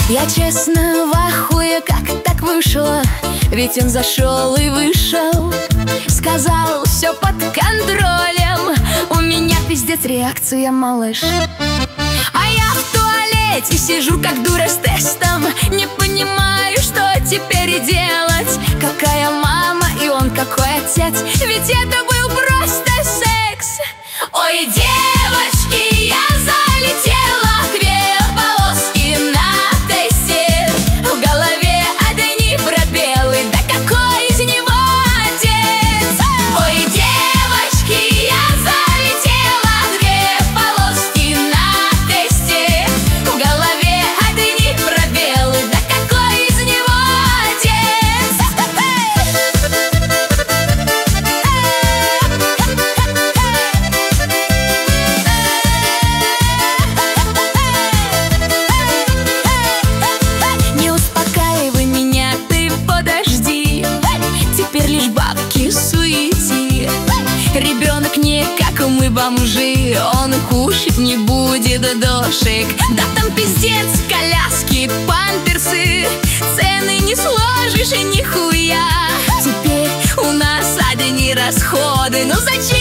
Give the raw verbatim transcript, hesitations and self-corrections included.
Я честно в ахуе, как так вышло. Ведь он зашел и вышел, сказал, все под контролем. У меня пиздец реакция, малыш. А я в туалете сижу, как дура с тестом. Не понимаю, что теперь и делать. Какая мама и он какой отец. Ведь это был просто секс. Ой, девочки, я залетела. Две полоски на тесте. В голове одни пробелы. Да какой из него отец? Ой, девочки, я залетела. Две полоски на тесте. В голове одни пробелы. Да какой из него отец? Не успокаивай меня, ты подожди. Теперь лишь бабки суети. Ребенок не как мы бомжи. Он кушать не будет дошек. Да там пиздец, коляски, памперсы. Цены не сложишь и нихуя. Теперь у нас одни расходы. Ну зачем?